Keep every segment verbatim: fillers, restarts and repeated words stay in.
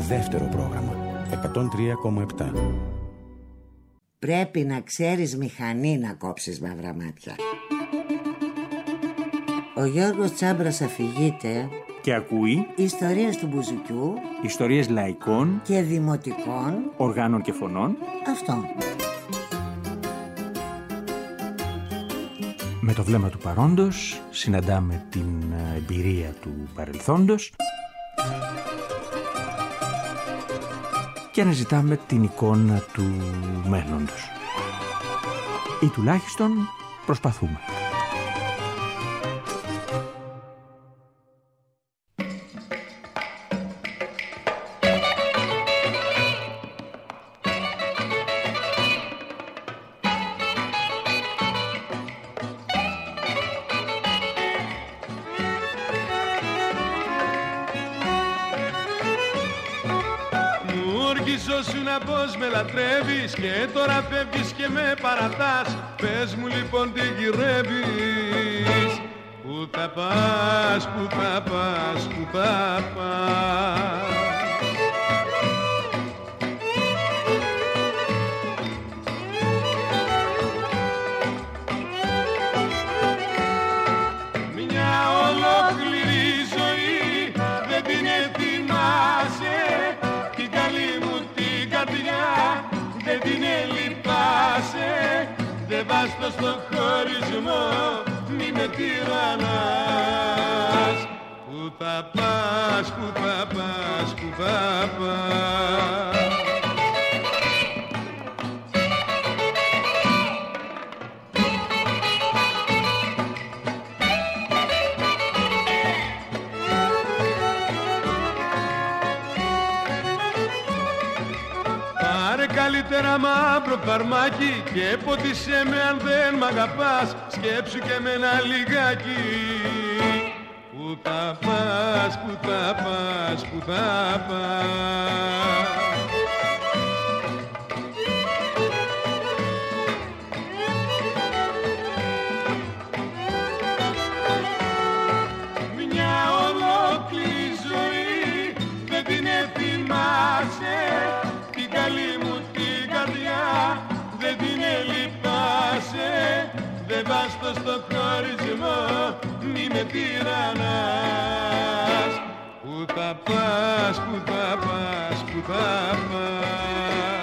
Δεύτερο πρόγραμμα εκατόν τρία κόμμα επτά. Πρέπει να ξέρεις μηχανή να κόψεις μαύρα μάτια. Ο Γιώργος Τσάμπρας αφηγείται και ακούει ιστορίες του μπουζουκιού, ιστορίες λαϊκών και δημοτικών οργάνων και φωνών. Αυτό. Με το βλέμμα του παρόντος συναντάμε την εμπειρία του παρελθόντος και αναζητάμε την εικόνα του μέλλοντος. Ή τουλάχιστον προσπαθούμε. Πως με λατρεύεις και τώρα φεύγεις και με παρατάς. Πες μου λοιπόν τι γυρεύεις. Πού θα πας, πού θα πας, πού θα πας. Μια ολόκληρη ζωή δεν την ετοιμάσαι. Την καλή μου δεν την ελυπάσαι. Δεν βάστο στο χωρισμό, μη με τυραννάς. Πού θα πας, πού θα πας, πού θα πας. Καλύτερα μαύρο φαρμάκι και ποτίσέ με αν δεν μ' αγαπάς. Σκέψου και με ένα λιγάκι. Πού θα πας, πού θα πας, πού θα πας. Μια ολόκληρη ζωή δεν την ετοιμάσαι. Την καλή μου δεν την ελυπάσαι. Δεν βάστο στο χωρισμό, μη με τυραννάς. Πού θα πας, πού θα πας, πού θα πας.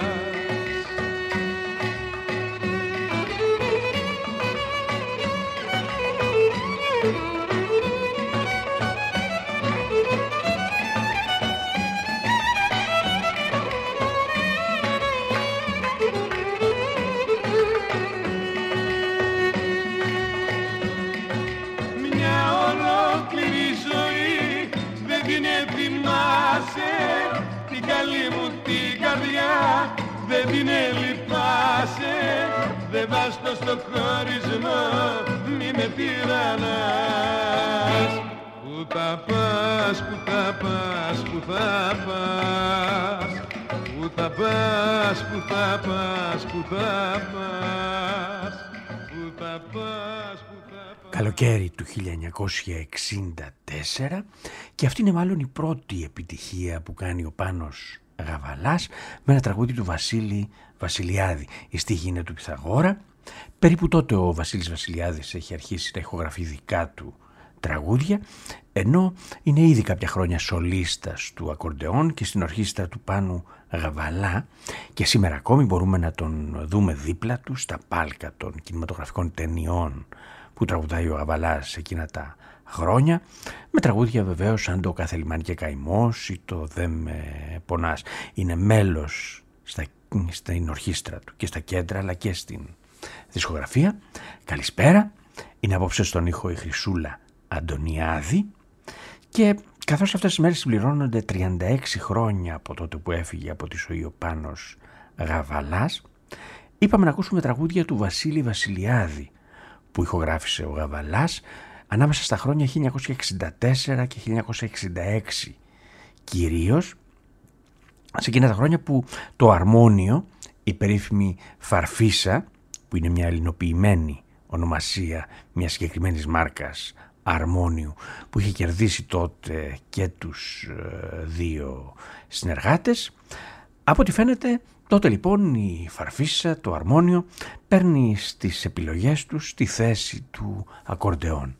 Την καλή μου την καρδιά δεν την ελυπάσαι. Δεν βάστο στο χωρισμό, μη με τυραννάς. Πού θα πας, πού θα πας, πού θα πας. Πού θα πας, πού θα πας, πού θα πας. Πού θα πας, πού θα πας. Καλοκαίρι του χίλια εννιακόσια εξήντα τέσσερα και αυτή είναι μάλλον η πρώτη επιτυχία που κάνει ο Πάνος Γαβαλάς με ένα τραγούδι του Βασίλη Βασιλιάδη. Η στίχη είναι του Πυθαγόρα. Περίπου τότε ο Βασίλης Βασιλιάδης έχει αρχίσει να ηχογραφεί δικά του τραγούδια, ενώ είναι ήδη κάποια χρόνια σολίστας του ακορντεόν και στην ορχήστρα του Πάνου Γαβαλά και σήμερα ακόμη μπορούμε να τον δούμε δίπλα του στα πάλκα των κινηματογραφικών ταινιών που τραγουδάει ο Γαβαλάς εκείνα τα χρόνια, με τραγούδια βεβαίως σαν το «Κάθε λιμάνι και καημός» ή το «Δε με πονάς». Είναι μέλος στα, στην ορχήστρα του και στα κέντρα αλλά και στην δισκογραφία. Καλησπέρα, είναι απόψε στον ήχο η Χρυσούλα Αντωνιάδη και καθώς αυτές τις μέρες συμπληρώνονται τριάντα έξι χρόνια από τότε που έφυγε από τη ζωή ο Πάνος Γαβαλάς, είπαμε να ακούσουμε τραγούδια του Βασίλη Βασιλιάδη που ηχογράφησε ο Γαβαλάς ανάμεσα στα χρόνια χίλια εννιακόσια εξήντα τέσσερα και χίλια εννιακόσια εξήντα έξι, κυρίως σε εκείνα τα χρόνια που το αρμόνιο, η περίφημη Φαρφίσα, που είναι μια ελληνοποιημένη ονομασία μιας συγκεκριμένης μάρκας αρμόνιου που είχε κερδίσει τότε και τους δύο συνεργάτες. Από ό,τι φαίνεται τότε λοιπόν η Φαρφίσσα, το αρμόνιο, παίρνει στις επιλογές τους τη θέση του ακορντεόν.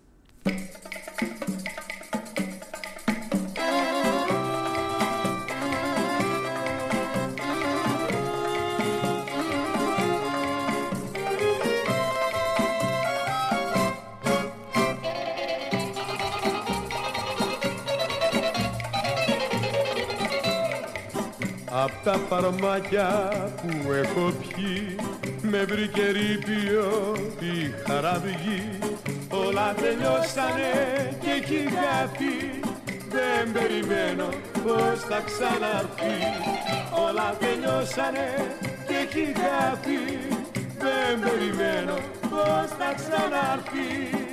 Απ' τα φαρμάκια που έχω πιει με βρήκε ρήπιο η χαραυγή. Όλα τελειώσανε και έχει χαθεί, δεν περιμένω πως θα ξαναρθεί. Όλα τελειώσανε και έχει χαθεί, δεν περιμένω πως θα ξαναρθεί.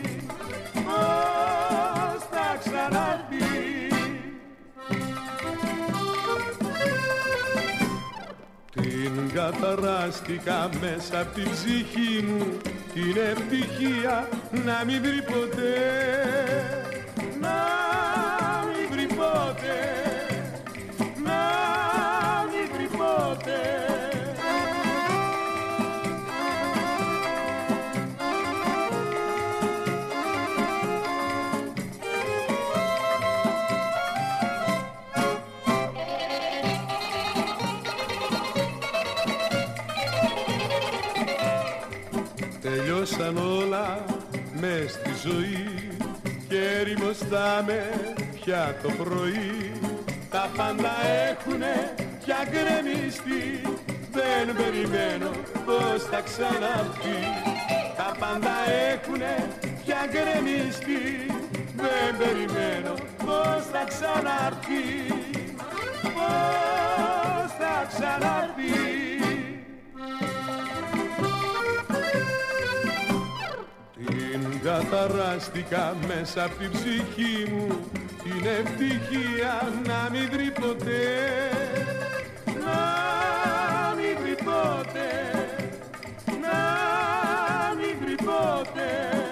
Πως θα ξαναρθεί. Την καταράστηκα μέσα απ' την ψυχή μου, την ευτυχία να μην βρει ποτέ, να μην βρει ποτέ, να μην βρει ποτέ. Τελειώσαν όλα μες στη ζωή και ερημοστάμε πια το πρωί. Τα πάντα έχουνε πια γκρεμιστεί, δεν περιμένω πως θα ξαναρθεί. Τα πάντα έχουνε πια γκρεμιστεί, δεν περιμένω πως θα ξαναρθεί. Πως θα ξαναρθεί. Καταράστηκα μέσα απ' την ψυχή μου, την ευτυχία να μην βρει ποτέ, να μην βρει ποτέ, να μην βρει ποτέ.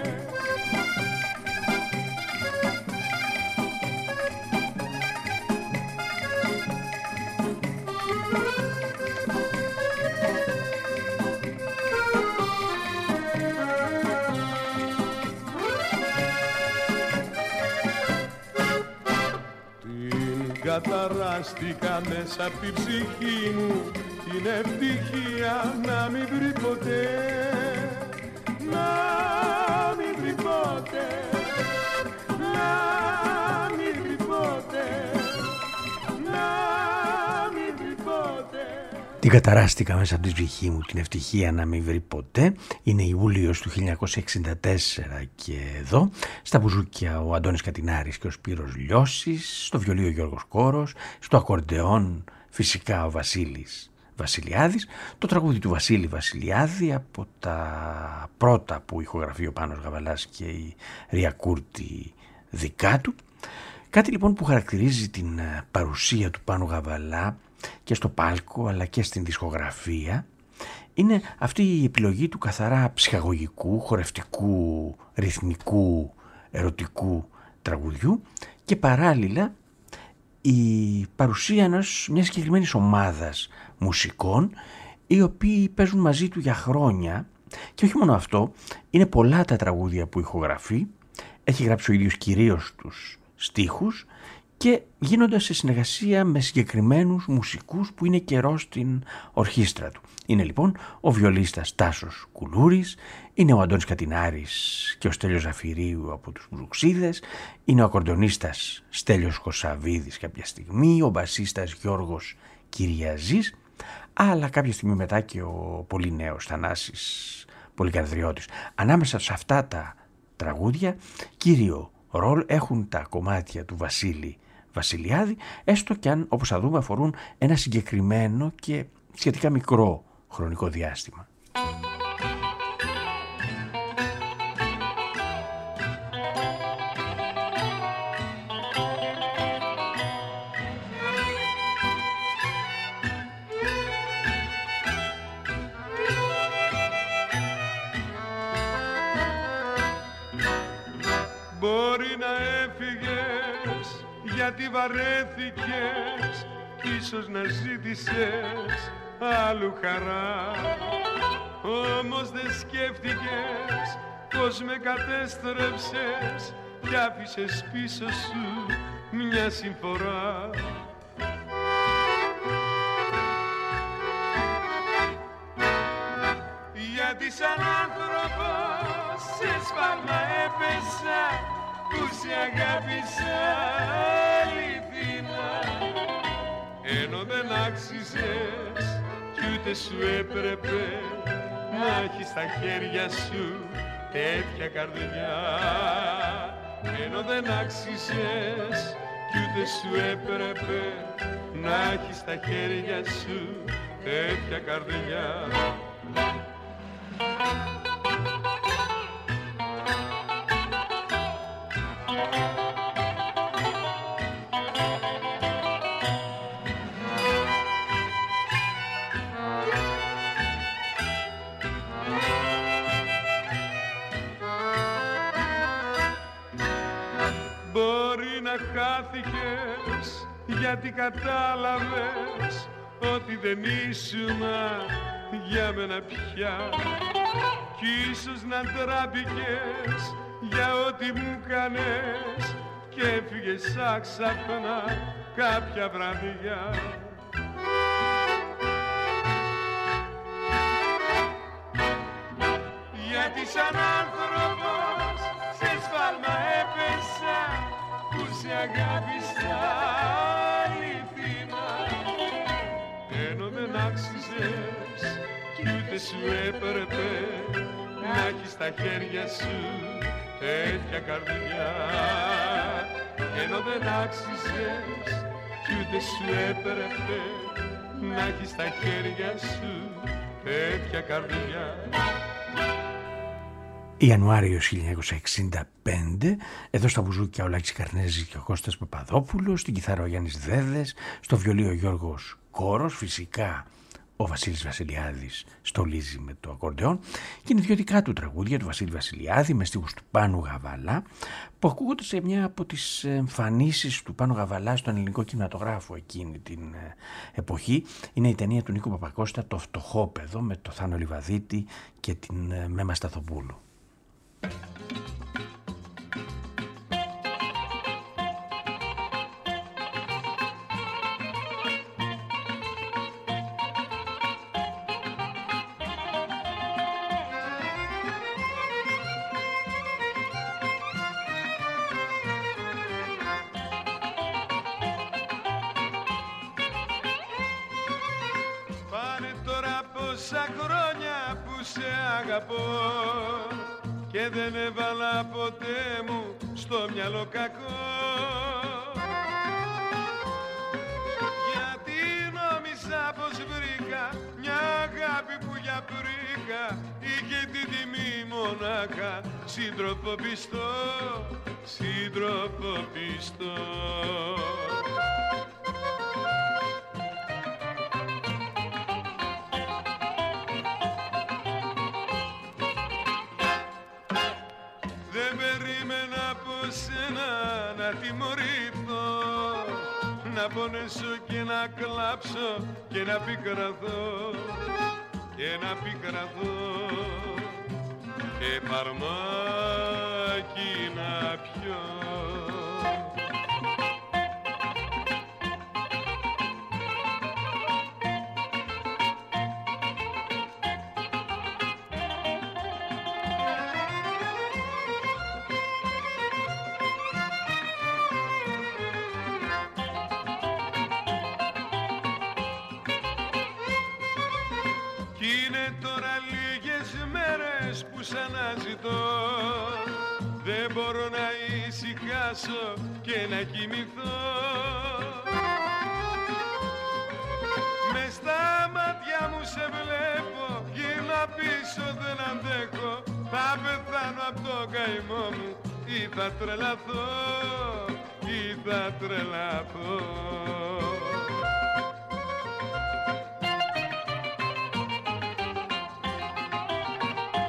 Καταράστηκα μέσα απ' την ψυχή μου, την ευτυχία να μην βρει ποτέ, να μην βρει ποτέ, να μην βρει ποτέ, να μην βρει ποτέ. Την καταράστηκα μέσα από τη ψυχή μου, την ευτυχία να μην βρει ποτέ. Είναι Ιούλιος του χίλια εννιακόσια εξήντα τέσσερα και εδώ στα μπουζούκια ο Αντώνης Κατινάρης και ο Σπύρος Λιώσης, στο βιολί ο Γιώργος Κόρος, στο ακορντεόν φυσικά ο Βασίλης Βασιλιάδης. Το τραγούδι του Βασίλη Βασιλιάδη από τα πρώτα που ηχογραφεί ο Πάνος Γαβαλάς και η Ρία Κούρτη δικά του. Κάτι λοιπόν που χαρακτηρίζει την παρουσία του Πάνου Γαβαλά και στο πάλκο αλλά και στην δισκογραφία είναι αυτή η επιλογή του καθαρά ψυχαγωγικού, χορευτικού, ρυθμικού, ερωτικού τραγουδιού και παράλληλα η παρουσία ενός μιας συγκεκριμένης ομάδας μουσικών οι οποίοι παίζουν μαζί του για χρόνια και όχι μόνο αυτό, είναι πολλά τα τραγούδια που ηχογραφεί, έχει γράψει ο ίδιος κυρίως τους στίχους και γίνοντας σε συνεργασία με συγκεκριμένους μουσικούς που είναι καιρό στην ορχήστρα του. Είναι λοιπόν ο βιολίστας Τάσος Κουλούρης, είναι ο Αντώνης Κατινάρης και ο Στέλιος Ζαφυρίου από τους Μπρουξίδες, είναι ο ακορντεονίστας Στέλιος Κωσαβίδης κάποια στιγμή, ο μπασίστας Γιώργος Κυριαζής, αλλά κάποια στιγμή μετά και ο πολύ νέος Θανάσης Πολυκανδριώτης. Ανάμεσα σε αυτά τα τραγούδια κύριο ρόλ έχουν τα κομμάτια του Βασίλη Βασιλιάδη, έστω και αν, όπως θα δούμε, αφορούν ένα συγκεκριμένο και σχετικά μικρό χρονικό διάστημα. Μπορεί γιατί βαρέθηκες κι ίσως να ζήτησες άλλου χαρά. Όμως δεν σκέφτηκες πως με κατέστρεψες κι άφησες πίσω σου μια συμφορά. Γιατί σαν άνθρωπος σε σφάλμα έπεσα που σε αγάπησα αληθινά, ενώ δεν άξιζες κι ούτε σου έπρεπε να έχεις στα χέρια σου τέτοια καρδιά. Ενώ δεν άξιζες κι ούτε σου έπρεπε να έχεις στα χέρια σου τέτοια καρδιά. Μπορεί να χάθηκες γιατί κατάλαβες ότι δεν ήσουνα για μένα πια, κι ίσως να τράπηκες για ό,τι μου κάνες και έφυγες άξαφνα κάποια βραδιά. Γιατί σαν άνθρωπος σε σφάλμα έπεσα που σε αγάπησα αληθινά, ενώ δεν άξιζες κι ούτε σου έπρεπε να έχεις στα χέρια σου τέτοια καρδιά. Ενώ δεν άξιζες κι ούτε σου έπρεπε να έχεις στα χέρια σου τέτοια καρδιά. Ιανουάριος χίλια εννιακόσια εξήντα πέντε, εδώ στα μπουζούκια ο Λάκης Καρνέζης και ο Κώστας Παπαδόπουλος, στην κιθάρα ο Γιάννης Δέδες, στο βιολί ο Γιώργος Κόρος, φυσικά ο Βασίλης Βασιλιάδης στολίζει με το ακορντεόν, και είναι ιδιωτικά του τραγούδια του Βασίλη Βασιλιάδη με στίχους του Πάνου Γαβαλά, που ακούγονται σε μια από τις εμφανίσεις του Πάνου Γαβαλά στον ελληνικό κινηματογράφο εκείνη την εποχή. Είναι η ταινία του Νίκου Παπακώστα «Το Φτωχόπεδο» με το Θάνο Λιβαδίτη και την Μέμα Σταθοπούλου. Πάνε τώρα πόσα χρόνια που σε αγαπώ και δεν έβαλα ποτέ μου στο μυαλό κακό, γιατί νόμιζα πως βρήκα μια αγάπη που για πρίκα είχε την τιμή μονάχα σύντροφο πιστό, σύντροφο πιστό. Δεν περίμενα από σένα να τιμωρηθώ, να πονέσω και να κλάψω και να πικραθώ, και να πικραθώ και φαρμάκι να πιω. Σ' αναζητώ, δεν μπορώ να ησυχάσω και να κοιμηθώ. Μες στα μάτια μου σε βλέπω, γύρνα πίσω δεν αντέχω. Θα πεθάνω απ' το καημό μου ή θα τρελαθώ, ή θα τρελαθώ.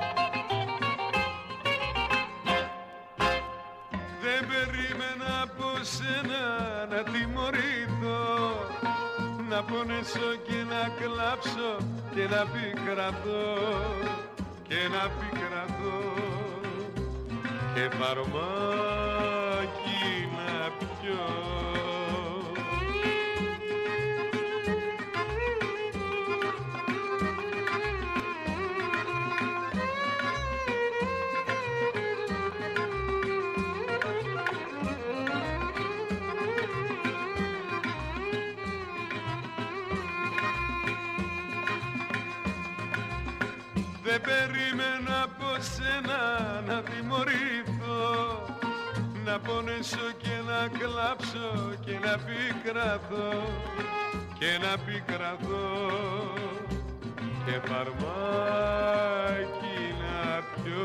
Δεν περίμενα από σένα να τιμωρηθώ, να πονέσω και να κλάψω και να πικραθώ, και να πικραθώ και φαρμάκι να πιω. Δεν περίμενα από σένα να τιμωρηθώ, να πονέσω και να κλάψω και να πικραθώ, και να πικραθώ και φαρμάκι να πιω.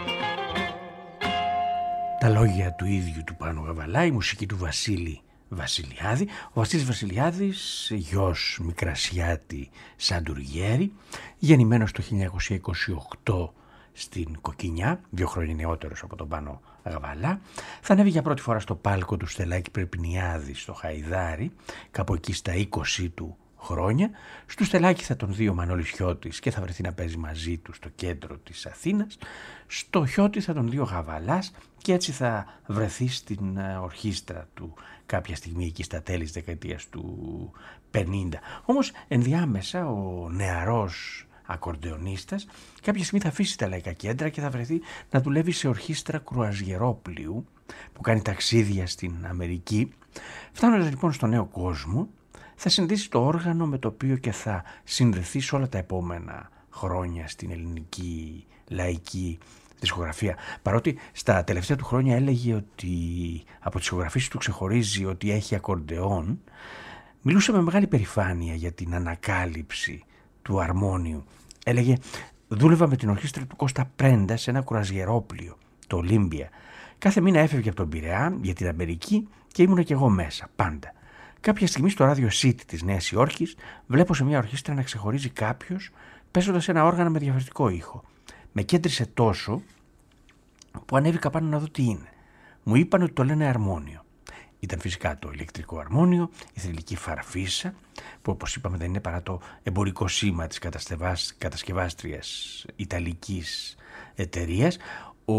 Τα λόγια του ίδιου του Πάνου Γαβαλά, η μουσική του Βασίλη Βασιλιάδη. Ο Βασίλης Βασιλιάδης, γιος Μικρασιάτη Σαντουργέρη, γεννημένος το χίλια εννιακόσια είκοσι οκτώ στην Κοκκινιά, δύο χρόνια νεότερος από τον Πάνο Γαβαλά. Θα ανέβει για πρώτη φορά στο πάλκο του Στελάκη Περπινιάδη στο Χαϊδάρι, κάπου εκεί στα είκοσι του χρόνια. Στου Στελάκη θα τον δει ο Μανώλης Χιώτης και θα βρεθεί να παίζει μαζί του στο κέντρο της Αθήνας. Στο Χιώτη θα τον δει ο Γαβαλάς και έτσι θα βρεθεί στην ορχήστρα του κάποια στιγμή εκεί στα τέλη της δεκαετίας του πενήντα. Όμως ενδιάμεσα ο νεαρός ακορντεονίστας κάποια στιγμή θα αφήσει τα λαϊκά κέντρα και θα βρεθεί να δουλεύει σε ορχήστρα κρουαζιερόπλοιου που κάνει ταξίδια στην Αμερική. Φτάνοντας λοιπόν στο νέο κόσμο, θα συνδέσει το όργανο με το οποίο και θα συνδεθεί σε όλα τα επόμενα χρόνια στην ελληνική λαϊκή δισκογραφία. Παρότι στα τελευταία του χρόνια έλεγε ότι από τις δισκογραφίες του ξεχωρίζει ότι έχει ακορντεόν, μιλούσε με μεγάλη περηφάνεια για την ανακάλυψη του αρμόνιου. Έλεγε, δούλευα με την ορχήστρα του Κώστα Πρέντα σε ένα κουραζιερόπλοιο, το Ολύμπια. Κάθε μήνα έφευγε από τον Πειραιά για την Αμερική και ήμουν κι εγώ μέσα, πάντα. Κάποια στιγμή στο ράδιο City της Νέας Υόρκης βλέπω σε μια ορχήστρα να ξεχωρίζει κάποιος παίζοντας ένα όργανο με διαφορετικό ήχο. Με κέντρισε τόσο που ανέβηκα πάνω να δω τι είναι. Μου είπαν ότι το λένε αρμόνιο. Ήταν φυσικά το ηλεκτρικό αρμόνιο, η θρυλική φαρφίσα, που όπως είπαμε δεν είναι παρά το εμπορικό σήμα της κατασκευάστριας ιταλικής εταιρείας. Ο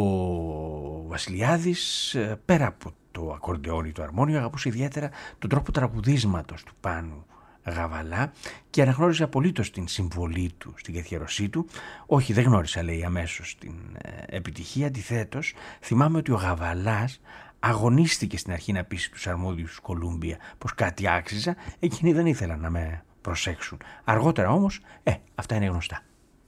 Βασιλιάδης, πέρα από το ακορντεόνι, το αρμόνιο, αγαπούσε ιδιαίτερα τον τρόπο τραγουδίσματος του Πάνου Γαβαλά και αναγνώριζε απολύτως την συμβολή του στην καθιέρωσή του. Όχι, δεν γνώρισα, λέει, αμέσως την ε, επιτυχία. Αντιθέτως, θυμάμαι ότι ο Γαβαλάς αγωνίστηκε στην αρχή να πείσει τους αρμόδιους Κολούμπια πως κάτι άξιζα. Εκείνοι δεν ήθελαν να με προσέξουν. Αργότερα όμως, ε, αυτά είναι γνωστά.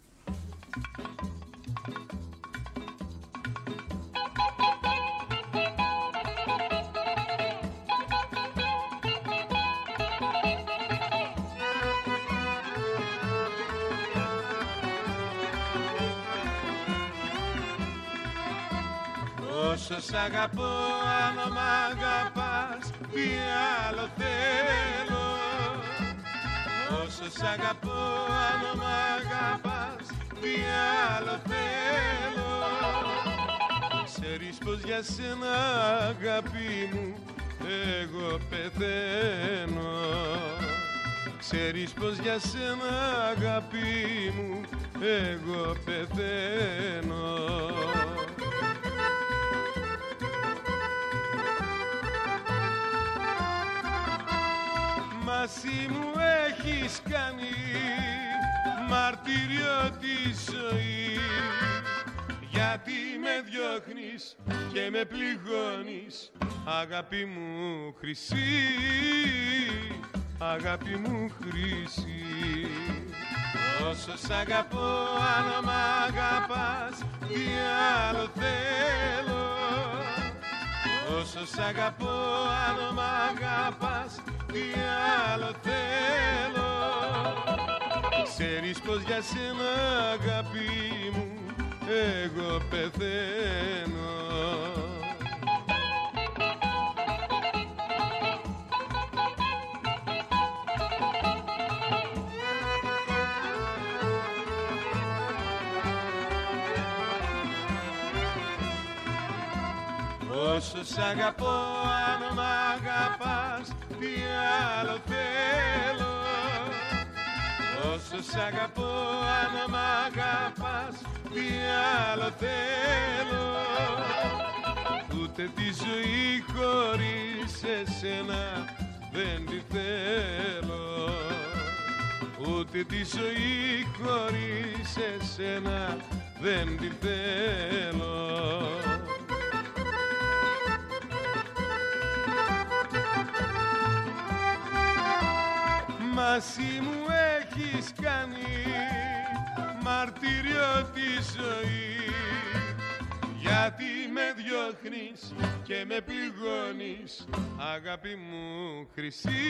Όσο σ' αγαπώ, αν μ' αγαπάς, τι άλλο θέλω. Όσο σ' αγαπώ, αν μ' αγαπάς, τι άλλο θέλω. Ξέρεις πως για σένα, αγάπη μου, εγώ πεθαίνω. Ξέρεις πως για σένα, αγάπη μου, εγώ πεθαίνω. Εσύ μου έχεις κάνει μαρτύριο τη ζωή, γιατί με διώχνεις και με πληγώνεις, αγάπη μου χρυσή, αγάπη μου χρυσή. Όσο σ' αγαπώ, αν μ' αγαπάς, τι άλλο θέλω. Όσο σ' αγαπώ, αν μ' αγαπάς, τι άλλο θέλω. Ξέρεις πως για σένα, αγάπη μου, εγώ πεθαίνω. Όσο σ' αγαπώ, αν μ' τι άλλο θέλω. Όσο σ' αγαπώ αν μ' αγαπάς, τι άλλο θέλω. Ούτε τη ζωή χωρίς εσένα δεν τη θέλω. Ούτε τη ζωή χωρίς εσένα δεν τη θέλω. Μαζί μου έχεις κάνει μαρτύριο τη ζωή, γιατί με διώχνεις και με πληγώνεις, αγάπη μου χρυσή,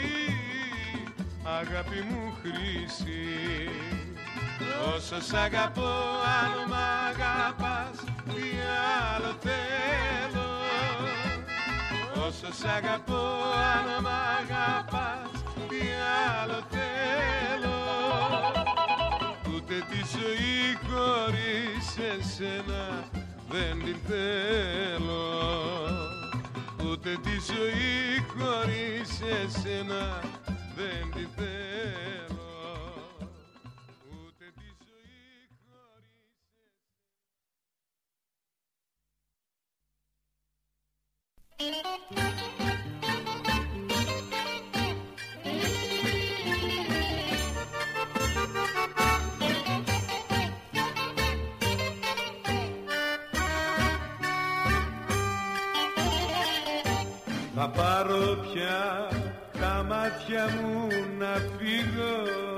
αγάπη μου χρυσή. Όσο σ' αγαπώ αν μ' αγαπάς, τι άλλο θέλω. Όσο σ' αγαπώ αν μ' αγαπάς, τι άλλο θέλω. Ούτε τη ζωή χωρίς εσένα δεν την θέλω. Ούτε τη ζωή χωρίς εσένα δεν την θέλω. Ούτε τη ζωή χωρίς εσένα. Θα πάρω πια τα μάτια μου να φύγω,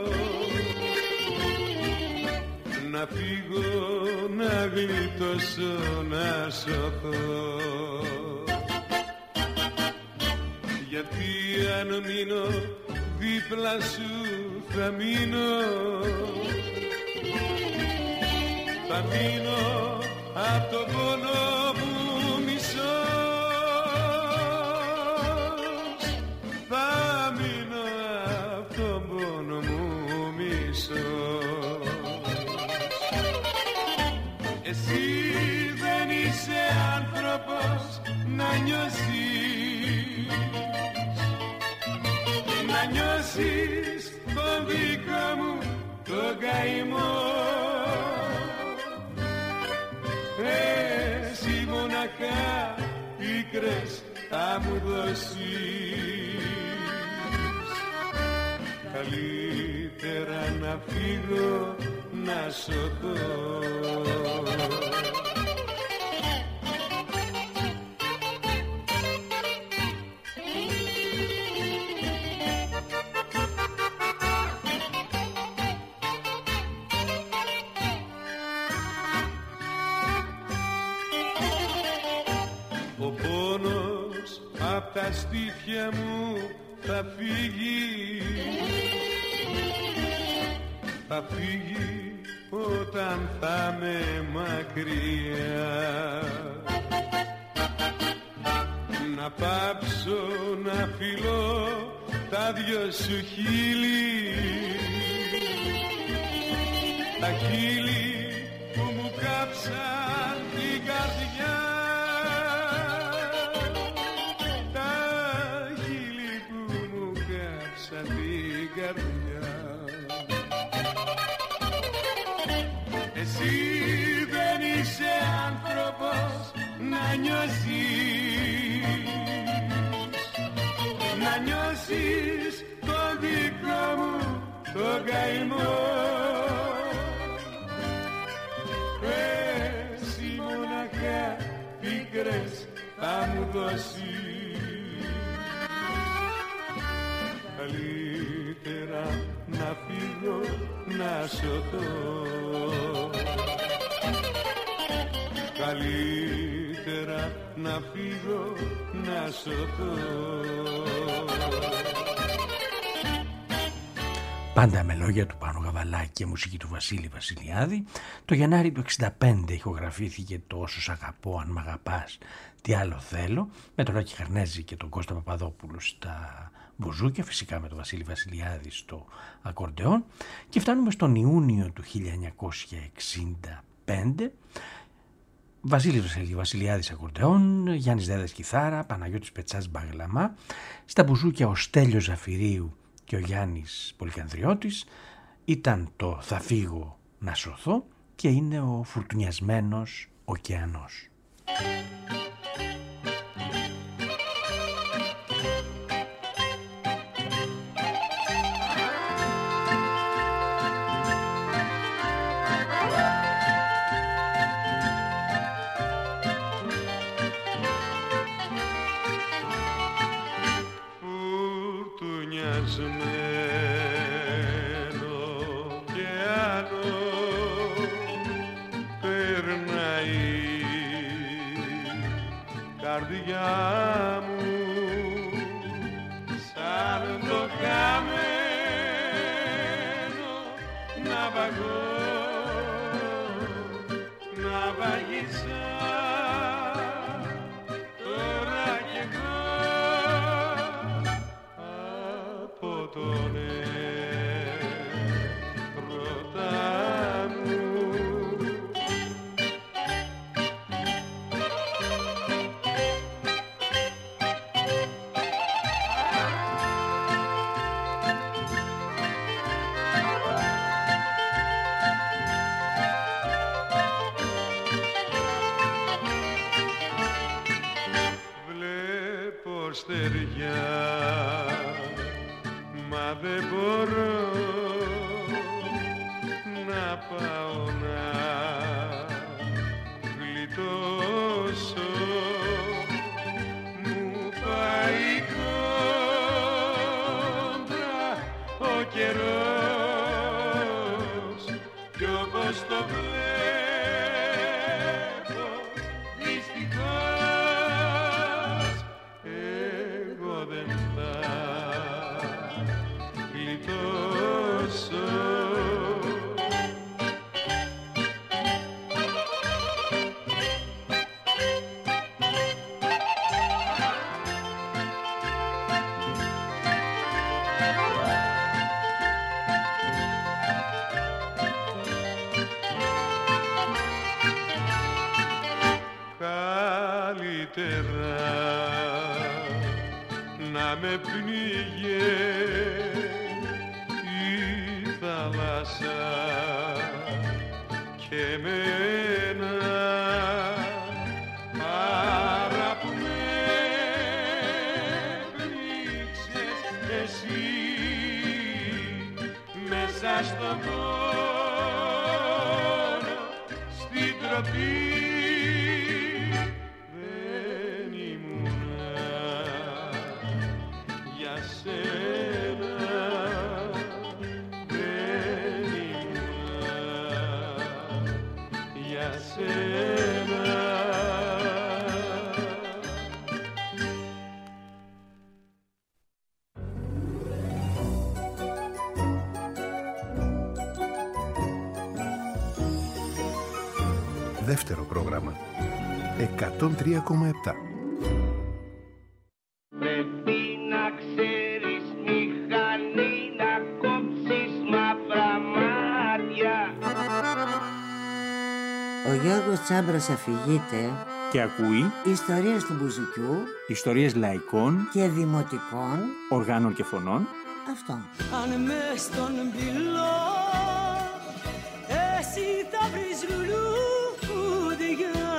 να φύγω, να γλιτώσω, να σωθώ. Γιατί αν μείνω δίπλα σου θα μείνω, θα μείνω απ' το πόνο που μισώ. Εσύ δεν είσαι άνθρωπος να νιώσεις, να νιώσεις τον δικό μου τον καημό. Εσύ μοναχά πίκρες θα μου δώσεις. Καλύτερα να φύγω, να σωθώ. Ο πόνος απ' τα στήθια μου θα φύγει, θα φύγει όταν θα με μακριά. Να πάψω να φιλώ τα δυο σου χείλη, τα χείλη που μου κάψαν την καρδιά, τα χείλη που μου κάψαν την καρδιά. Εσύ δεν είσαι άνθρωπος να νιώσεις, να νιώσεις τον δικό μου τον καημό. Εσύ μοναχά πίκρες θα μου δώσεις. Καλύτερα να φύγω, να σωθώ. Καλύτερα να φύγω, να σωθώ. Πάντα με λόγια του Πάνου Γαβαλάκη και μουσική του Βασίλη Βασιλιάδη. Το Γενάρη του εξήντα πέντε ηχογραφήθηκε το «Όσο σ' αγαπώ αν μ' αγαπάς, τι άλλο θέλω», με τον Άκη Χαρνέζη και τον Κώστα Παπαδόπουλο στα μπουζούκια, φυσικά με τον Βασίλη Βασιλιάδη στο ακορντεόν, και φτάνουμε στον Ιούνιο του χίλια εννιακόσια εξήντα πέντε, Βασίλης Βασιλιάδης ακορντεόν, Γιάννης Δέδας κιθάρα, Παναγιώτης Πετσάς μπαγλαμά, στα μπουζούκια ο Στέλιος Ζαφυρίου και ο Γιάννης Πολυκανδριώτης, ήταν το «Θα φύγω να σωθώ» και είναι ο «Φουρτουνιασμένος ωκεανός». Καρδιά μου σαν το χαμένο ναυαγό, ναυαγίσα τώρα κι εγώ από τον έρωτα μου. Στεριά, μα δεν μπορώ να πάω να γλιτώσω, μου πάει κόντρα ο καιρός κι όπως το βλέπω δυστυχώς δεν θα γλιτώσω. Καλύτερα να με πνίγε η θάλασσα και εμένα παρά που με πνίξες εσύ μέσα στον πόνο, στην τροπή. Δεύτερο πρόγραμμα εκατόν τρία κόμμα επτά. Πρέπει να ξέρεις μηχανή να κόψεις μαύρα μάτια. Ο Γιώργος Τσάμπρας αφηγείται και ακούει ιστορίες του μπουζουκιού, ιστορίες λαϊκών και δημοτικών οργάνων και φωνών. Αυτό. Αν μες στον πυλό εσύ θα βρεις λουλούδια,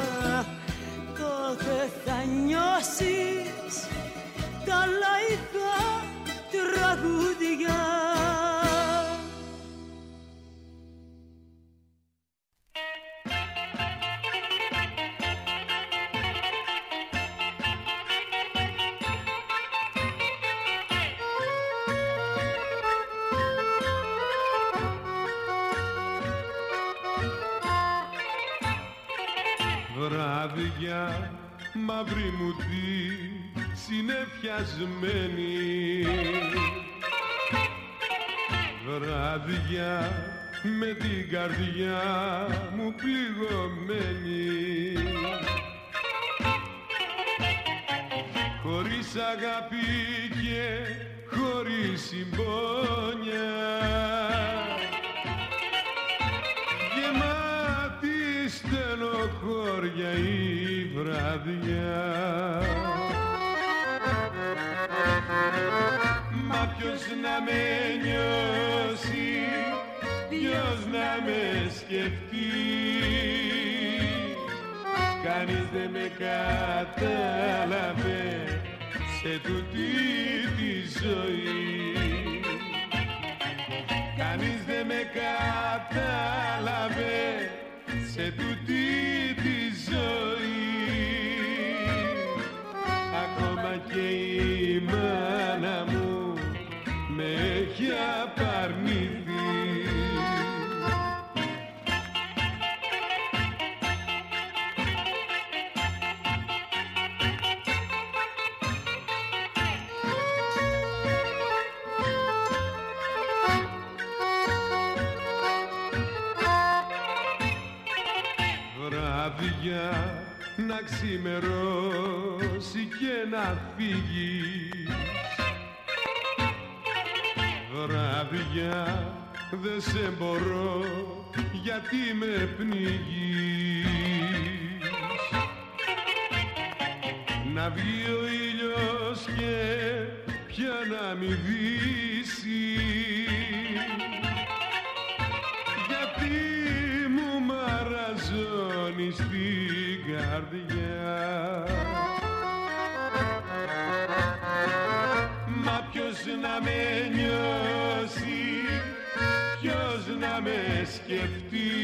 τότε θα νιώσεις τα λαϊκά τραγούδια. Βράδια μαύρη μου τη συνεφιασμένη, βράδια με την καρδιά μου πληγωμένη, χωρίς αγάπη και χωρίς συμπόνια, γεμάτη στενοχώρια για η βραδιά. Μα ποιος να με νιώσει, ποιος να με σκεφτεί, κανείς δεν με κατάλαβε σε τούτη τη ζωή. Κανείς δεν με κατάλαβε σε τούτη τη ζωή. Ακόμα και η μάνα μου με έχει απαρνηθεί. Βράδια να ξημερώσει και να φύγεις, βράδια δε σε μπορώ γιατί με πνίγεις. Να βγει ο ήλιος και πια να μη δύσει, γιατί μου μαραζώνει στην καρδιά. Μα ποιος να με νιώσει, ποιος να με σκεφτεί,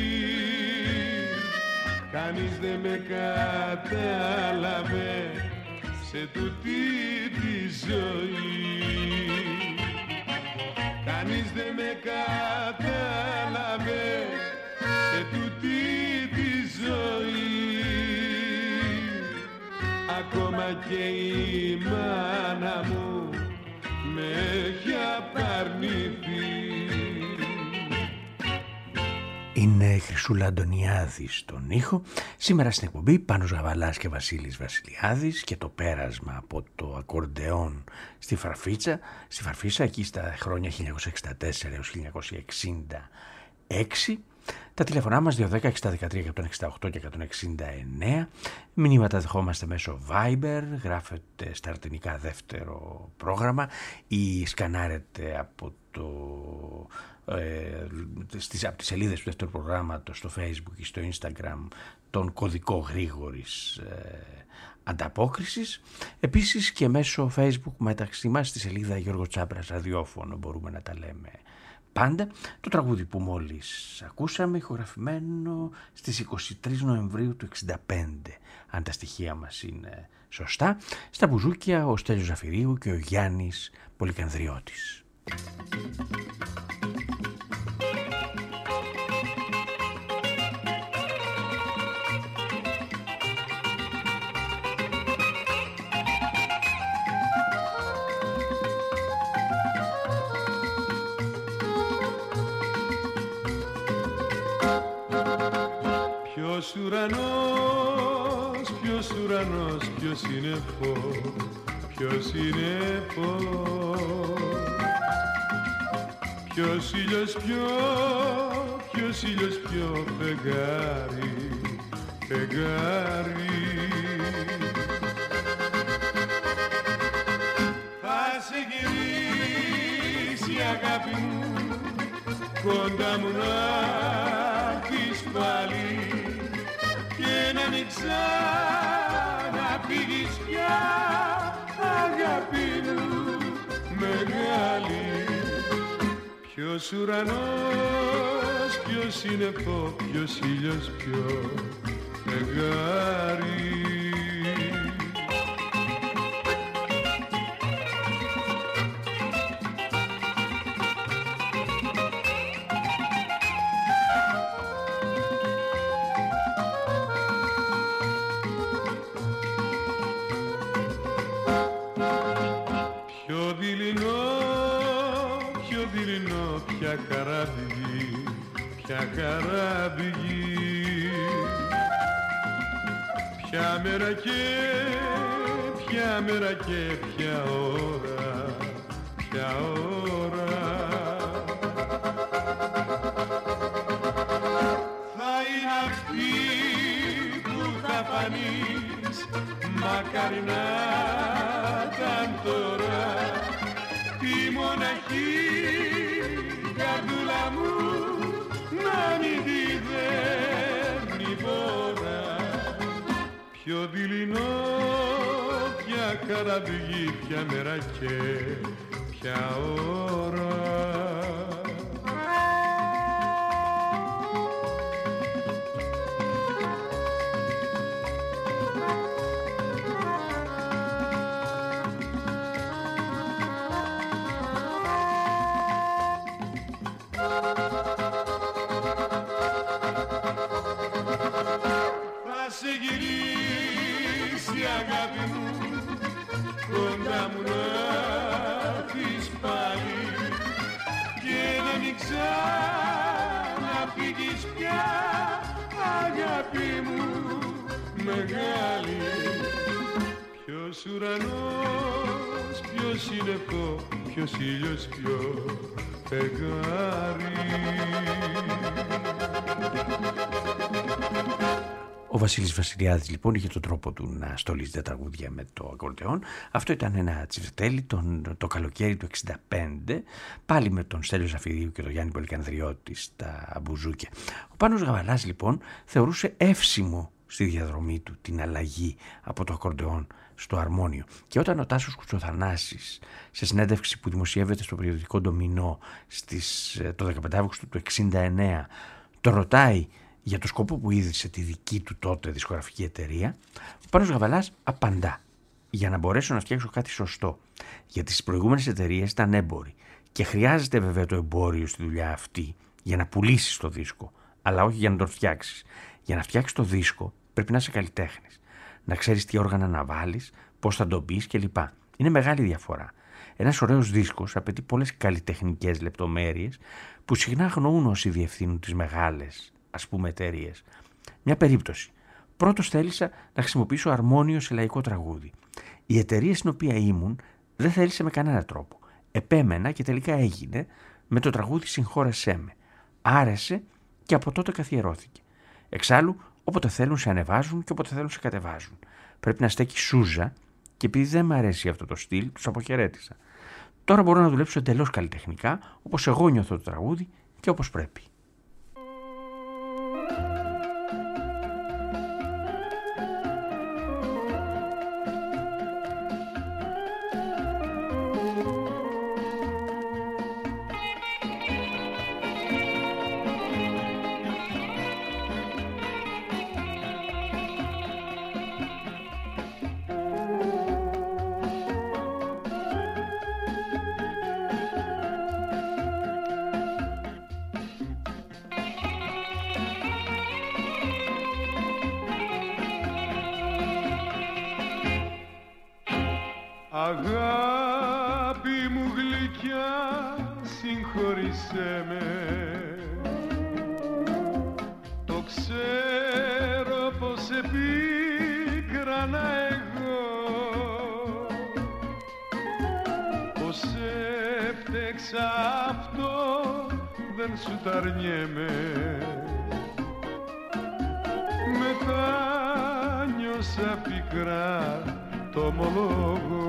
κανείς δεν με κατάλαβε σε τούτη τη ζωή. Κανείς δεν με κατάλαβε σε τούτη τη ζωή. Ακόμα και η μάνα μου με έχει απαρνηθεί. Είναι Χρυσούλα Αντωνιάδη στον ήχο. Σήμερα στην εκπομπή Πάνος Γαβαλάς και Βασίλης Βασιλιάδης και το πέρασμα από το ακορντεόν στη Φαρφίτσα. Στη Φαρφίτσα εκεί στα χρόνια χίλια εννιακόσια εξήντα τέσσερα έως χίλια εννιακόσια εξήντα έξι. Τα τηλεφωνά μας δύο ένα μηδέν εξήντα δεκατρία εκατόν εξήντα οκτώ και εκατόν εξήντα εννέα. Μηνύματα δεχόμαστε μέσω Viber, γράφετε στα αρτενικά δεύτερο πρόγραμμα ή σκανάρετε από, το, ε, στις, από τις σελίδες του δεύτερου προγράμματος στο Facebook ή στο Instagram τον κωδικό γρήγορης ε, ανταπόκρισης. Επίσης και μέσω Facebook μεταξύ μας στη σελίδα Γιώργο Τσάμπρας ραδιόφωνο μπορούμε να τα λέμε πάντα. Το τραγούδι που μόλις ακούσαμε, ηχογραφημένο στις είκοσι τρεις Νοεμβρίου του εξήντα πέντε, αν τα στοιχεία μας είναι σωστά, στα μπουζούκια ο Στέλιος Ζαφυρίου και ο Γιάννης Πολυκανδριώτης. Ποιος ουρανός, ποιος ουρανός, ποιος είναι φως, ποιος είναι φως. Ποιος ήλιος πιο, ποιος ήλιος πιο φεγγάρι, φεγγάρι. Θα σε γυρίσει αγάπη μου, κοντά μου να έρθεις πάλι και να μην ξαναφύγεις πια, αγάπη μου μεγάλη. Ποιος ουρανός, ποιος είναι φως, ποιος ήλιος πιο φεγγάρι. Ποια καράβηγη, ποια καράβηγη, ποια μέρα και ποια μέρα και ποια ώρα, ποια ώρα. Θα είναι αυτή που μακάρι να ήταν τώρα τη μοναχή καρδούλα μου να μην τη δέρνει πόρα. Πιο δειλινό πια καραβγή, πια μέρα και πια ώρα. Σε γυρίσει αγάπη μου κοντά μου να έρθεις πάλι και να μην ξαναφύγεις πια αγάπη μου μεγάλη. Ποιος ουρανός, ποιος σύννεφο, ποιος ήλιος, ποιο φεγγάρι. Ο Βασίλης Βασιλιάδης λοιπόν είχε τον τρόπο του να στολίζει τα τραγούδια με το ακορντεόν. Αυτό ήταν ένα τσιφτέλι τον, το καλοκαίρι του εξήντα πέντε, πάλι με τον Στέλιο Ζαφυρίου και τον Γιάννη Πολυκανδριώτη στα μπουζούκια. Ο Πάνος Γαβαλάς λοιπόν θεωρούσε εύσιμο στη διαδρομή του την αλλαγή από το ακορντεόν στο αρμόνιο. Και όταν ο Τάσος Κουτσοθανάσης σε συνέντευξη που δημοσιεύεται στο περιοδικό Ντομινό στις, το δεκαπέντε Αυγούστου του εξήντα εννέα το ρωτάει για το σκοπό που ίδρυσε τη δική του τότε δισκογραφική εταιρεία, ο Πάνος Γαβαλάς απαντά: για να μπορέσω να φτιάξω κάτι σωστό. Γιατί στις προηγούμενες εταιρείες ήταν έμποροι και χρειάζεται βέβαια το εμπόριο στη δουλειά αυτή για να πουλήσεις το δίσκο, αλλά όχι για να τον φτιάξεις. Για να φτιάξεις το δίσκο πρέπει να είσαι καλλιτέχνης, να ξέρεις τι όργανα να βάλεις, πώς θα τον πεις κλπ. Είναι μεγάλη διαφορά. Ένας ωραίος δίσκος απαιτεί πολλές καλλιτεχνικές λεπτομέρειες που συχνά αγνοούν όσοι διευθύνουν τις μεγάλες, ας πούμε, εταιρείες. Μια περίπτωση. Πρώτος θέλησα να χρησιμοποιήσω αρμόνιο σε λαϊκό τραγούδι. Η εταιρεία στην οποία ήμουν δεν θέλησε με κανένα τρόπο. Επέμενα και τελικά έγινε με το τραγούδι «Συγχώρεσέ με». Άρεσε και από τότε καθιερώθηκε. Εξάλλου, όποτε θέλουν σε ανεβάζουν και όποτε θέλουν σε κατεβάζουν. Πρέπει να στέκει σούζα και επειδή δεν μου αρέσει αυτό το στυλ, τους αποχαιρέτησα. Τώρα μπορώ να δουλέψω εντελώς καλλιτεχνικά, όπως εγώ νιώθω το τραγούδι και όπως πρέπει. Αγάπη μου γλυκιά, συγχώρησέ με. Το ξέρω πως επίκρανα εγώ, πως έφτεξα, αυτό δεν σου τ' αρνιέμαι. Μετάνιωσα πικρά, το ομολόγω.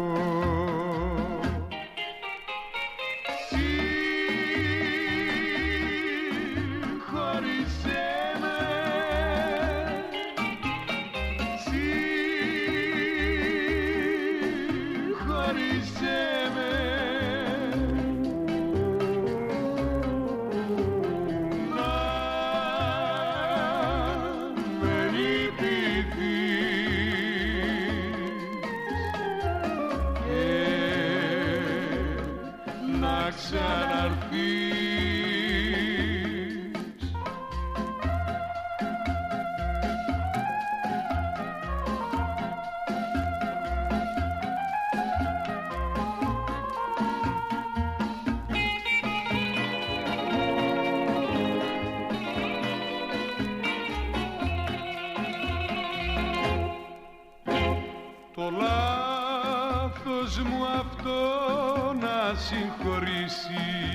Το λάθος μου αυτό να συγχωρήσεις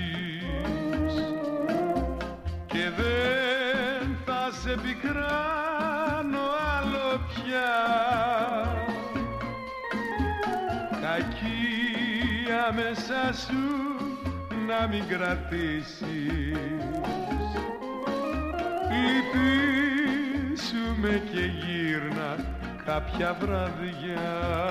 και δεν θα σε πικράνω άλλο πια. κακία μέσα σου να μην κρατήσεις. Λυπήσου και γύρνα κάποια βραδιά.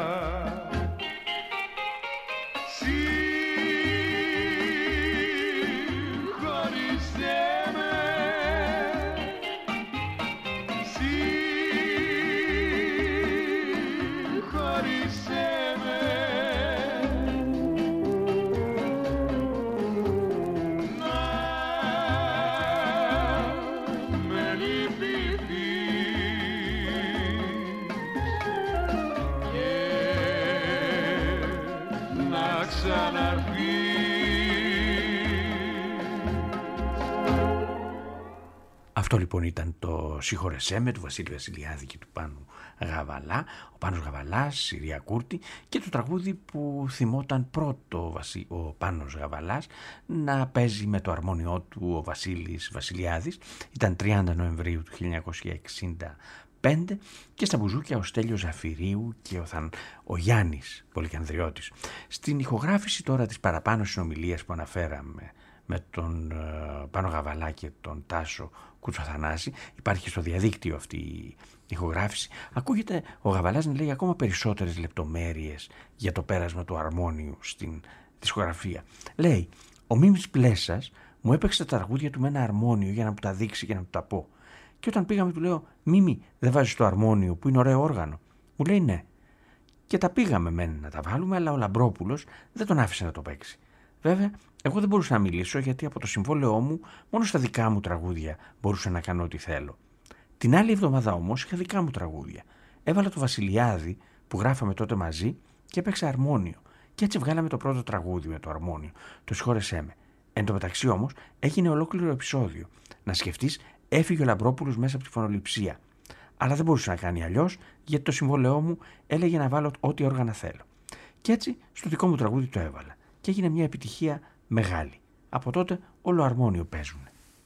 Αυτό λοιπόν ήταν το «Συγχώρεσέ με» του Βασίλη Βασιλιάδη και του Πάνου Γαβαλά, ο Πάνος Γαβαλάς, η Ρία Κούρτη, και το τραγούδι που θυμόταν πρώτο ο Πάνος Γαβαλάς να παίζει με το αρμόνιό του ο Βασίλης Βασιλιάδης. Ήταν τριάντα Νοεμβρίου του χίλια εννιακόσια εξήντα πέντε και στα μπουζούκια ο Στέλιος Ζαφυρίου και ο, Θαν... ο Γιάννης Πολυκανδριώτης. Στην ηχογράφηση τώρα της παραπάνω συνομιλίας που αναφέραμε με τον uh, Πάνο Γαβαλά και τον Τάσο Κουτσοθανάση, υπάρχει στο διαδίκτυο αυτή η ηχογράφηση, ακούγεται ο Γαβαλάς να λέει ακόμα περισσότερες λεπτομέρειες για το πέρασμα του αρμόνιου στην δισκογραφία. Λέει, ο Μίμης Πλέσας μου έπαιξε τα τραγούδια του με ένα αρμόνιο για να μου τα δείξει και να μου τα πω. Και όταν πήγαμε του λέω, Μίμη, δεν βάζεις το αρμόνιο που είναι ωραίο όργανο? Μου λέει ναι. Και τα πήγαμε μεν να τα βάλουμε, αλλά ο Λαμπρόπουλος δεν τον άφησε να το παίξει. Βέβαια, εγώ δεν μπορούσα να μιλήσω γιατί από το συμβόλαιό μου μόνο στα δικά μου τραγούδια μπορούσα να κάνω ό,τι θέλω. Την άλλη εβδομάδα όμως είχα δικά μου τραγούδια. Έβαλα το Βασιλιάδη που γράφαμε τότε μαζί και έπαιξα αρμόνιο. Και έτσι βγάλαμε το πρώτο τραγούδι με το αρμόνιο, το «Συγχώρεσέ με». Εν τω μεταξύ όμως έγινε ολόκληρο επεισόδιο. Να σκεφτείς, έφυγε ο Λαμπρόπουλος μέσα από τη φωνοληψία. Αλλά δεν μπορούσε να κάνει αλλιώς γιατί το συμβόλαιό μου έλεγε να βάλω ό,τι όργανα θέλω. Και έτσι στο δικό μου τραγούδι το έβαλα. Και έγινε μια επιτυχία μεγάλη. Από τότε όλο αρμόνιο παίζουν.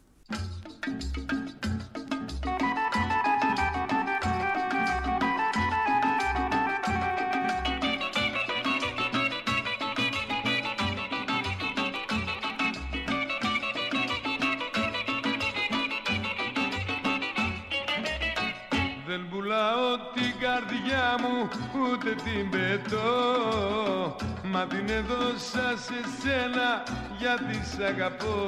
Δεν πουλάω την καρδιά μου ούτε την πετώ, μα την έδωσα σε σένα γιατί σ' αγαπώ.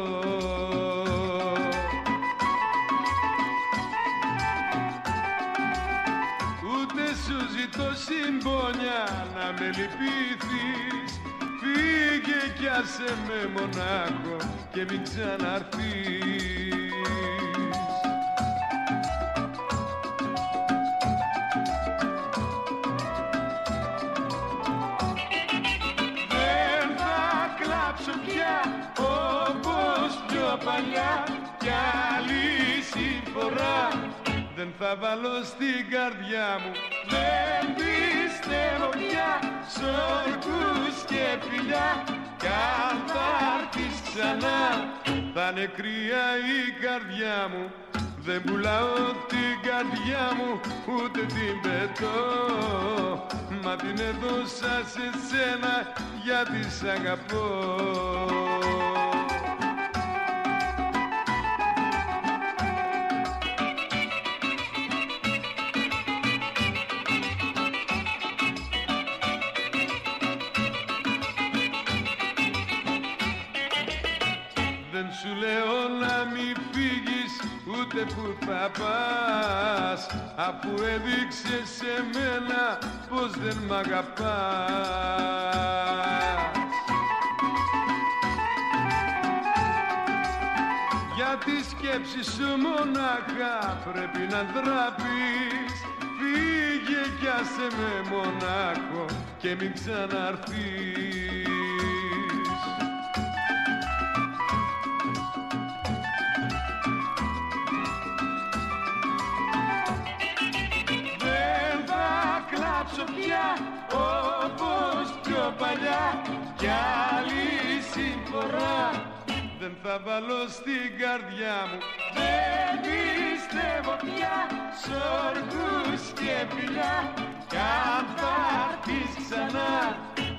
Ούτε σου ζητώ συμπόνια να με λυπηθείς, φύγε κι άσε με μονάχο και μην ξαναρθείς. Παλιά κι άλλη συμφορά δεν θα βάλω στην καρδιά μου. Δεν πιστεύω πια σ' όρκους και φιλιά, κι αν θα έρθεις ξανά θα είναι κρύα η καρδιά μου. Δεν πουλάω την καρδιά μου ούτε την πετώ, μα την έδωσα σε σένα γιατί σ' αγαπώ. Σου λέω να μην φύγεις ούτε που θα πας, αφού έδειξες σε μένα πως δεν μ' αγαπάς. Για τη σκέψη σου μονάχα πρέπει να ντραπείς, φύγε κι άσε με μονάχο και μην ξαναρθείς. Πια όπως πιο παλιά κι άλλη συμφορά δεν θα βάλω στην καρδιά μου. Δεν πιστεύω πια σ' όρκους και φιλιά, κι αν θα έρθεις ξανά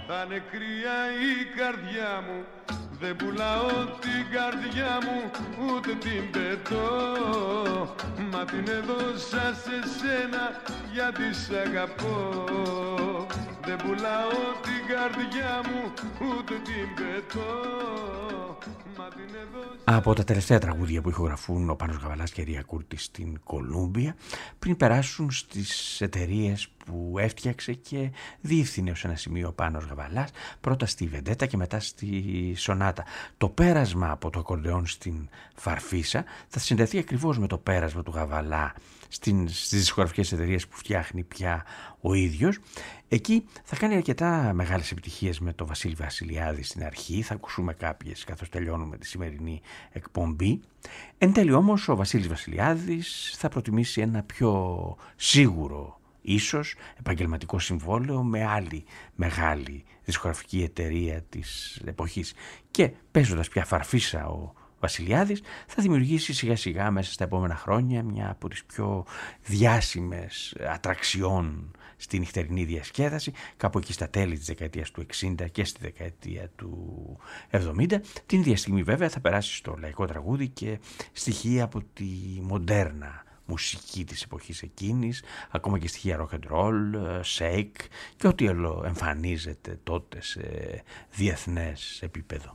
θα είναι κρύα η καρδιά μου. Δεν πουλάω την καρδιά μου, ούτε την πετώ, μα την έδωσα σε σένα γιατί σ' αγαπώ. Δεν πουλάω την καρδιά μου, ούτε την πετώ, μα την έδωσα... Από τα τελευταία τραγούδια που ηχογραφούν ο Πάνος Γαβαλάς και η Ρία Κούρτη στην Κολούμπια, πριν περάσουν στις εταιρείες που έφτιαξε και διεύθυνε ως ένα σημείο ο Πάνος Γαβαλάς, πρώτα στη Βεντέτα και μετά στη Σονάτα. Το πέρασμα από το ακορντεόν στην Φαρφίσα θα συνδεθεί ακριβώς με το πέρασμα του Γαβαλά στις δισκογραφικές εταιρείες που φτιάχνει πια ο ίδιος. Εκεί θα κάνει αρκετά μεγάλες επιτυχίες με τον Βασίλη Βασιλιάδη στην αρχή, θα ακούσουμε κάποιες καθώς τελειώνουμε τη σημερινή εκπομπή. Εν τέλει όμως ο Βασίλης Βασιλιάδης θα προτιμήσει ένα πιο σίγουρο ίσως επαγγελματικό συμβόλαιο με άλλη μεγάλη δισκογραφική εταιρεία της εποχής. Και παίζοντας πια Φαρφίσα ο Βασιλιάδης θα δημιουργήσει σιγά σιγά μέσα στα επόμενα χρόνια μια από τις πιο διάσημες ατραξιών στη νυχτερινή διασκέδαση, κάπου εκεί στα τέλη της δεκαετίας του εξήντα και στη δεκαετία του εβδομήντα. Την ίδια στιγμή βέβαια θα περάσει στο λαϊκό τραγούδι και στοιχεία από τη μοντέρνα μουσική της εποχής εκείνης, ακόμα και στοιχεία rock and roll, shake και ό,τι άλλο εμφανίζεται τότε σε διεθνές επίπεδο.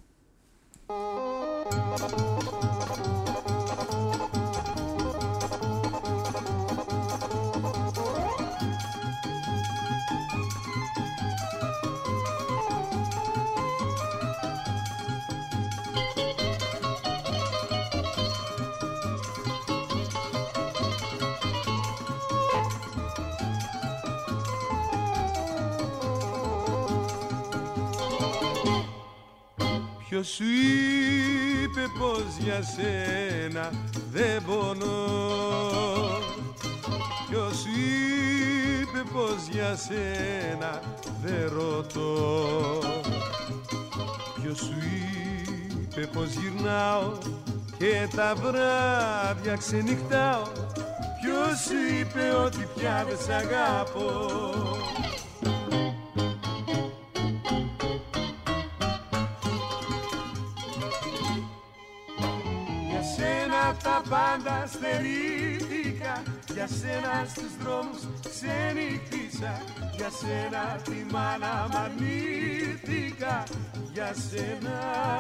Ποιος σου είπε πως για σένα δεν πονώ? Ποιος σου είπε πως για σένα δεν ρωτώ? Ποιος σου είπε πως γυρνάω και τα βράδια ξενυχτάω? Ποιος σου είπε ότι πια δεν σ' αγάπω? Τα πάντα στερήθηκα, για σένα στους δρόμους ξενυχτήσα, για σένα τη μάνα μ' αρνήθηκα, για σένα,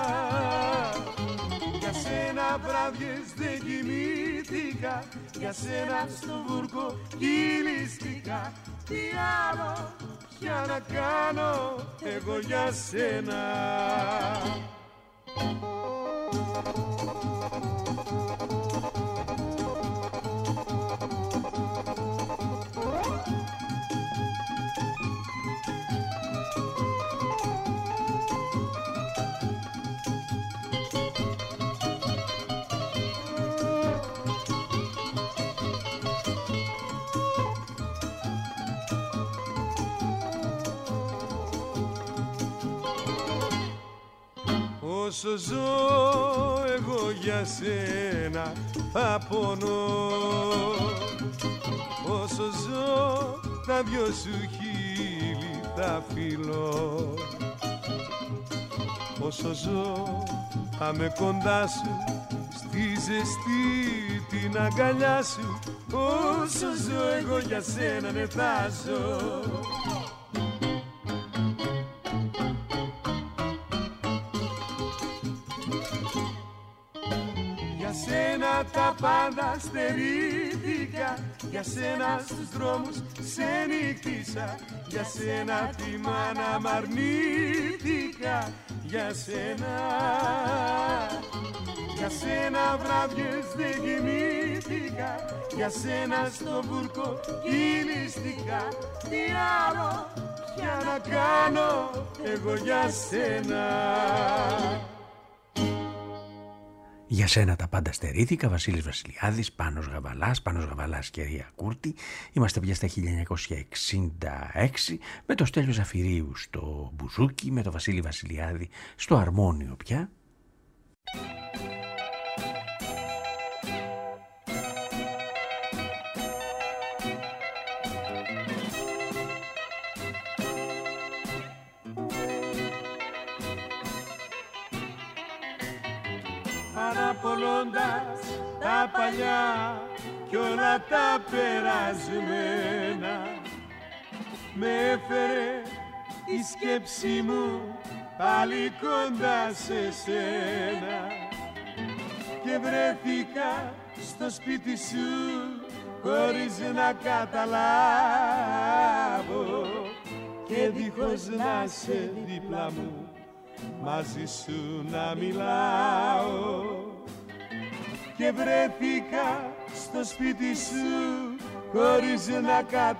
για σένα βράδιες δεν κοιμήθηκα, για σένα στο βούρκο κυλίστηκα. Τι άλλο πια να κάνω εγώ για σένα? Όσο ζω εγώ για σένα θα πονώ, όσο ζω τα δυο σου χείλη θα φιλώ, όσο ζω θα με κοντά σου στη ζεστή την αγκαλιά σου, όσο ζω εγώ για σένα ναι θα ζω. Τα πάντα στερήθηκα, για σένα στους δρόμους ξενυχτήσα, για σένα τη μάνα μ' αρνήθηκα, για σένα, για σένα βράδιες δεν κοιμήθηκα, για σένα στο βούρκο κυλίστηκα. Τι άλλο πια να κάνω εγώ για σένα? Για σένα τα πάντα στερήθηκα, Βασίλης Βασιλιάδης, Πάνος Γαβαλάς, Πάνος Γαβαλάς και Ρία Κούρτη. Είμαστε πια στα χίλια εννιακόσια εξήντα έξι με το Στέλιο Ζαφυρίου στο μπουζούκι, με το Βασίλη Βασιλιάδη στο αρμόνιο πια. αναπολώντας τα παλιά κι όλα τα περασμένα. Με έφερε η σκέψη μου πάλι κοντά σε σένα και βρέθηκα στο σπίτι σου χωρίς να καταλάβω και δίχως να σε δίπλα μου μαζί σου να μιλάω. Και βρέθηκα στο σπίτι σου χωρίς να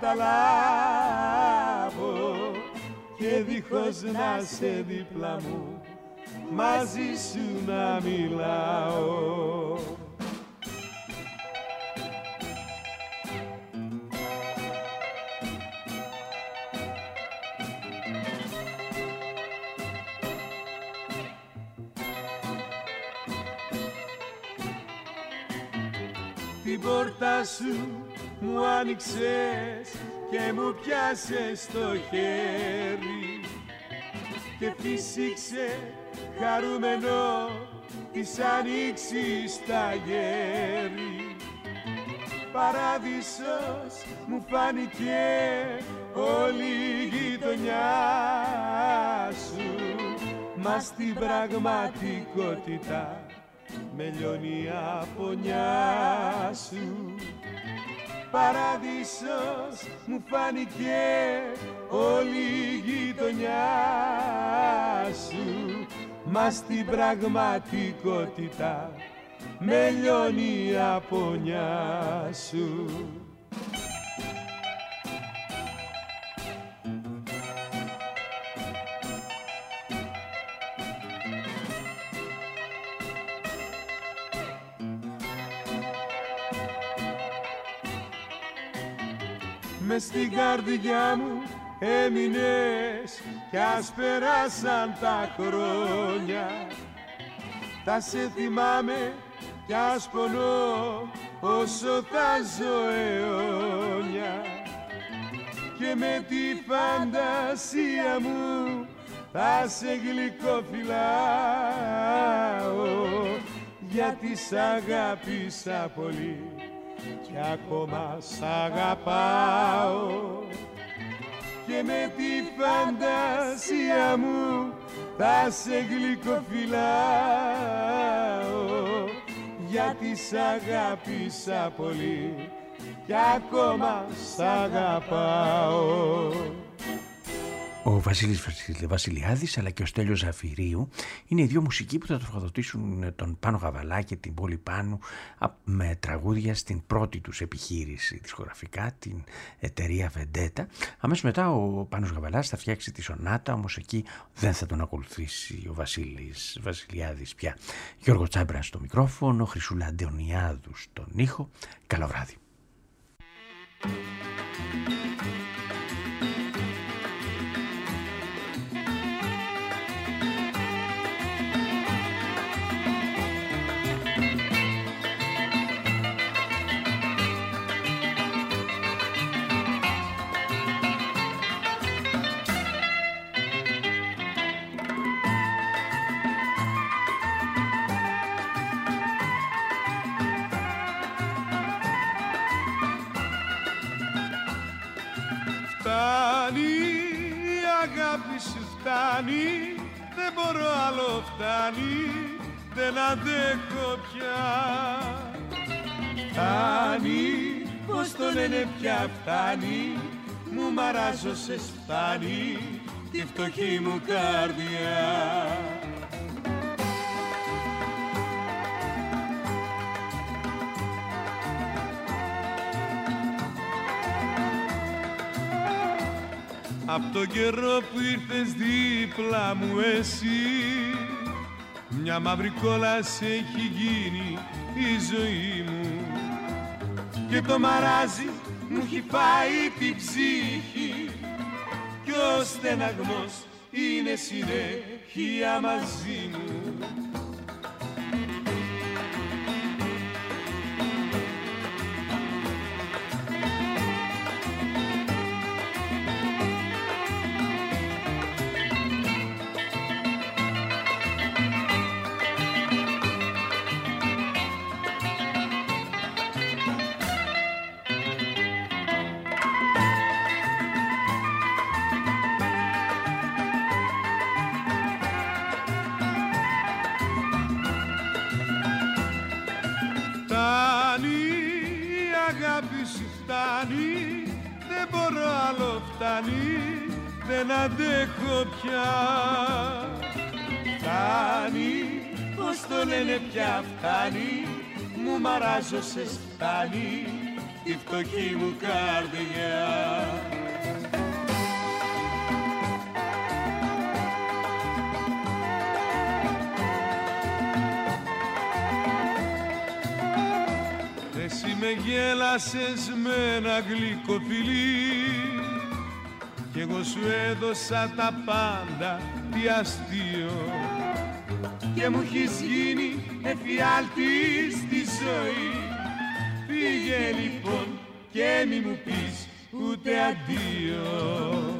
καταλάβω και δίχως να σε δίπλα μου μαζί σου να μιλάω. Την πόρτα σου μου άνοιξες και μου πιάσες το χέρι και φύσηξε χαρούμενο της ανοίξης τα γέρι. Παράδεισος μου φάνηκε όλη η γειτονιά σου, μα στην πραγματικότητα με λιώνει η απονιά σου. Παράδεισος μου φάνηκε όλη η γειτονιά σου, μα στην πραγματικότητα με λιώνει η απονιά σου. Μες στην καρδιά μου έμεινες κι ας περάσαν τα χρόνια. Θα σε θυμάμαι κι ας πονώ όσο θα ζω αιώνια. Και με τη φαντασία μου θα σε γλυκοφυλάω, γιατί σ' αγάπησα πολύ κι ακόμα σ' αγαπάω. Και με τη φαντασία μου θα σε γλυκοφυλάω, γιατί σ' αγάπησα πολύ κι ακόμα σ' αγαπάω. Ο Βασίλης Βασιλιάδης αλλά και ο Στέλιος Ζαφυρίου είναι οι δύο μουσικοί που θα τροφοδοτήσουν τον Πάνο Γαβαλά και την Πόλη Πάνου με τραγούδια στην πρώτη τους επιχείρηση δισκογραφικά, την εταιρεία Vendetta. Αμέσως μετά ο Πάνος Γαβαλάς θα φτιάξει τη σονάτα, όμως εκεί δεν θα τον ακολουθήσει ο Βασίλης Βασιλιάδης πια. Γιώργο Τσάμπρα στο μικρόφωνο, Χρυσούλα Αντωνιάδου στον ήχο. Καλό βράδυ. Φτάνει, δεν μπορώ άλλο, φτάνει, δεν αντέχω πια. Φτάνει, πως το λένε πια, φτάνει, μου μαράζωσες, φτάνει τη φτωχή μου καρδιά. Απ' τον καιρό που ήρθες δίπλα μου εσύ, μια μαύρη κόλλα σε έχει γίνει η ζωή μου. Και το μαράζι μου έχει φάει την ψυχή κι ο στεναγμός είναι συνέχεια μαζί μου. φτάνει, δεν αντέχω πια. Φτάνει, πως το λένε πια φτάνει, μου μαράζωσες φτάνει τη φτωχή μου καρδιά. Εσύ με γέλασες με ένα γλυκό φιλί κι εγώ σου έδωσα τα πάντα τι αστείο και μου έχεις γίνει εφιάλτη στη ζωή. Φύγε λοιπόν και μη μου πεις ούτε αντίο.